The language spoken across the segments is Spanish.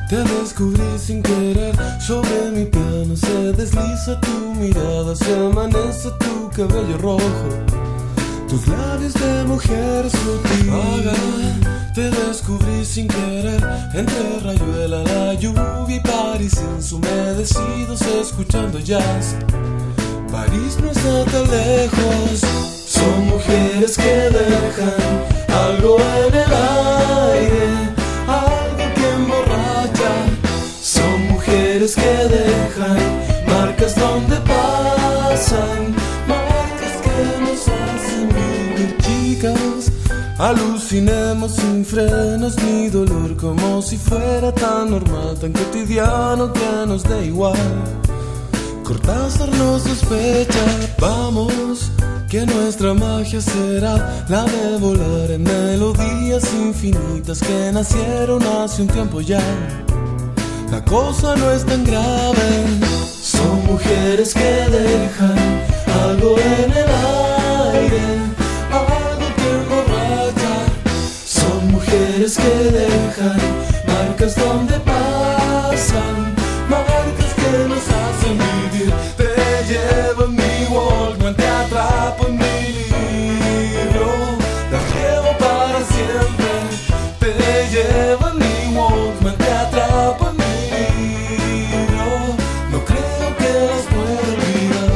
Te descubrí sin querer, sobre mi piano se desliza tu mirada, se amanece tu cabello rojo, tus labios de mujer sutil. Vaga, te descubrí sin querer, entre Rayuela, la lluvia y París ensumedecidos escuchando jazz. París no está tan lejos, son mujeres que dejan algo en el aire, algo que emborracha. Son mujeres que dejan marcas donde pasan, marcas que nos hacen vivir. Chicas, alucinemos sin frenos ni dolor, como si fuera tan normal, tan cotidiano que nos dé igual. Cortázar nos sospecha, vamos, que nuestra magia será la de volar en melodías infinitas que nacieron hace un tiempo ya. La cosa no es tan grave, son mujeres que dejan algo en el aire, algo que emborracha. Son mujeres que dejan marcas donde pasan, marcas que nos hacen vivir. Te llevo en mi Walkman, te atrapo en mi libro, las llevo para siempre. Te llevo en mi Walkman, te atrapo en mi libro, no creo que las pueda olvidar.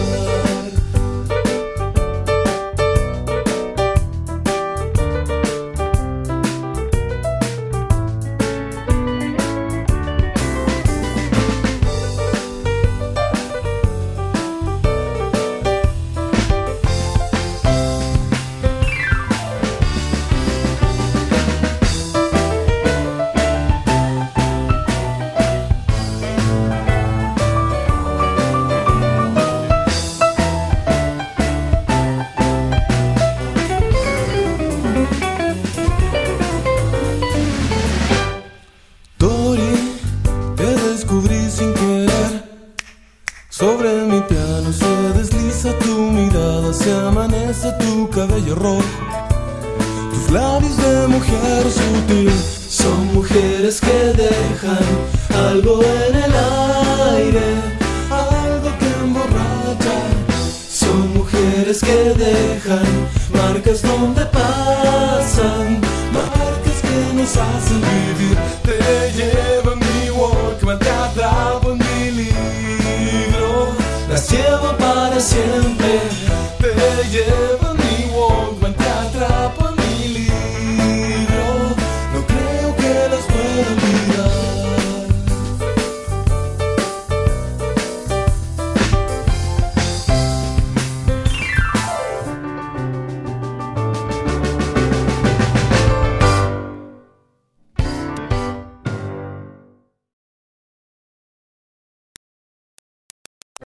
Sin querer, sobre mi piano se desliza tu mirada, se amanece tu cabello rojo, tus labios de mujer sutil. Son mujeres que dejan algo en el aire, algo que emborracha. Son mujeres que dejan marcas donde pasan, marcas que nos hacen vivir. Te llevo en mi Walkman, te atrapo en mi libro, las llevo para siempre. Te llevo